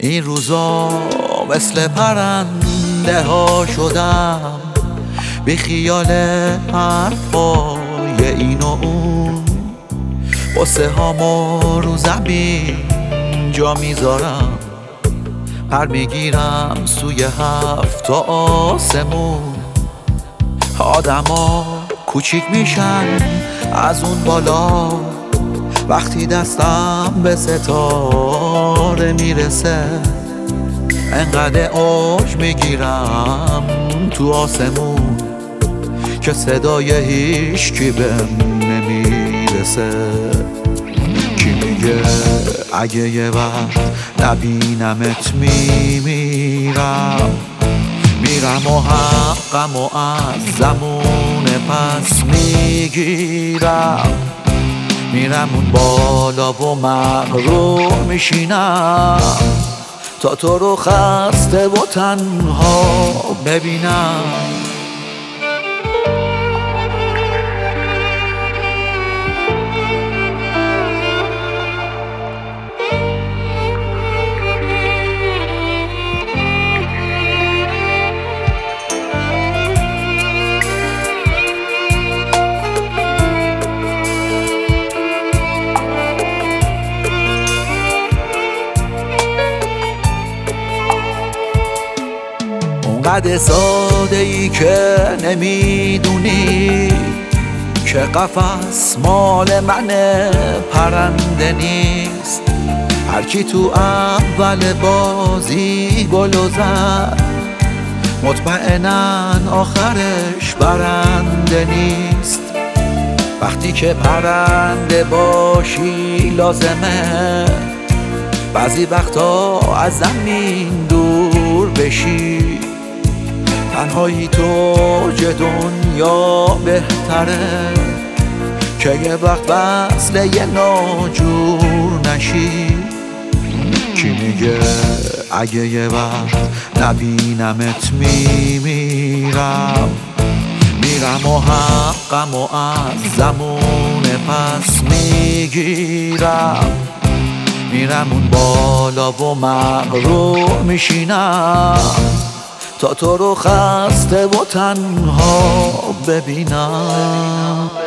این روزا مثل پرنده ها شدم، بی خیال حرفای این و اون. قصه هامو رو زمین جا میذارم، پر میگیرم سوی هفت تا آسمون. آدما کوچیک میشن از اون بالا، وقتی دستم به ستاره میرسه. انقدر اوج میگیرم تو آسمون که صدای هیچکی بهم نمیرسه. کی میگه اگه یه وقت نبینمت میمیرم، میرم و حقم و از زمون پس میگیرم. میرم اون بالا و مغرور میشینم تا تو رو خسته و تنها ببینم. اونقدر ساده ای که نمیدونی که قفس مال منه، پرنده نیست. هرکی تو اول بازی گلو زد، مطمئنن آخرش برنده نیست. وقتی که پرنده باشی لازمه بعضی وقتا از زمین دور بشی. تنهایی تو جه دنیا بهتره که یه وقت وصله یه ناجور نشی. کی میگه اگه یه وقت نبینمت میمیرم، میرم و حقم و از زمون پس میگیرم. میرم اون بالا و مغرور میشینم تا تو رو خسته و تنها ببینم.